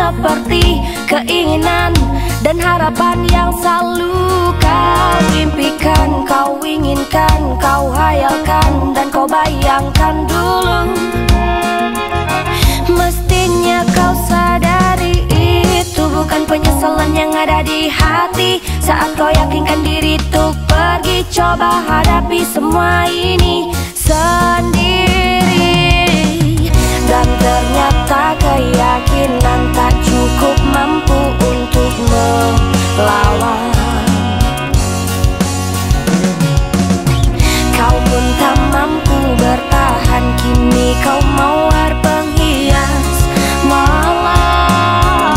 seperti keinginan dan harapan yang selalu kau impikan, kau inginkan, kau hayalkan, dan kau bayangkan dulu. Mestinya kau sadari itu bukan penyesalan yang ada di hati. Saat kau yakinkan diri untuk pergi, coba hadapi semua ini sendiri. Dan ternyata keyakinan tak cukup mampu untuk melawan. Kau pun tak mampu bertahan, kini kau mawar penghias malam.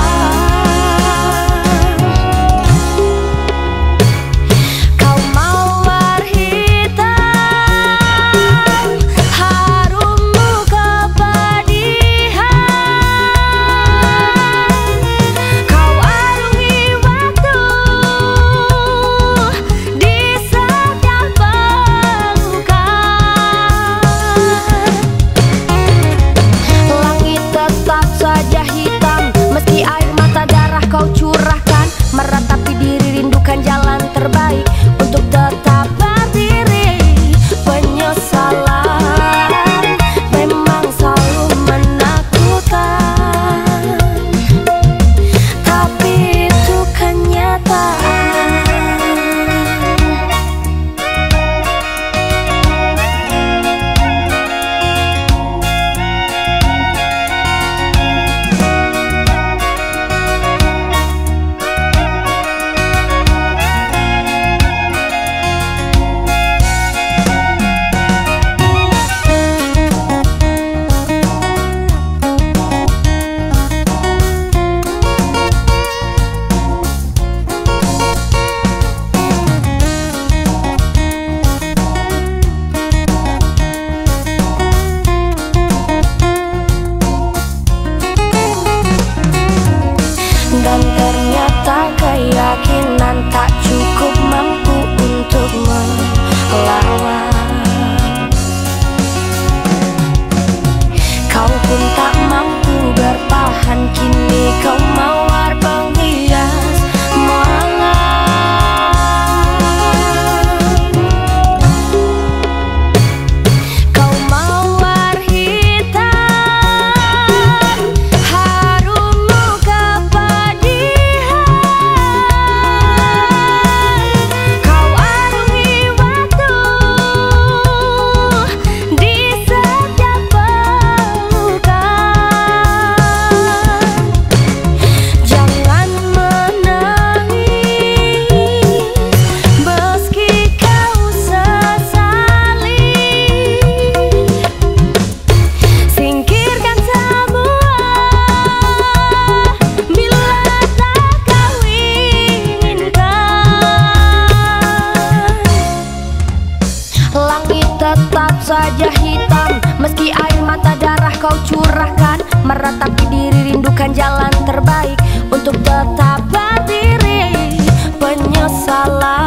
Kau mawar hitam, harummu kepedihan. Kau arungi waktu di setiap pelukan. Langit tetap saja hitam, meski air mata darah kau curahkan. Meratapi diri, rindukan jalan terbaik untuk tetap berdiri. Penyesalan memang selalu menakutkan, tapi itu kenyataan. Dan ternyata keyakinan tak cukup mampu untuk melawan. Kau pun tak mampu bertahan, kini kau mawar penghias malam. Kau mawar hitam, harummu kepedihan. Kau arungi waktu di setiap pelukan. Jangan menangis meski kau sesali. Singkirkan semua bila tak kau inginkan. Langit tetap saja hitam, meski air mata darah kau curahkan. Meratapi diri, rindukan jalan terbaik untuk tetap berdiri. Penyesalan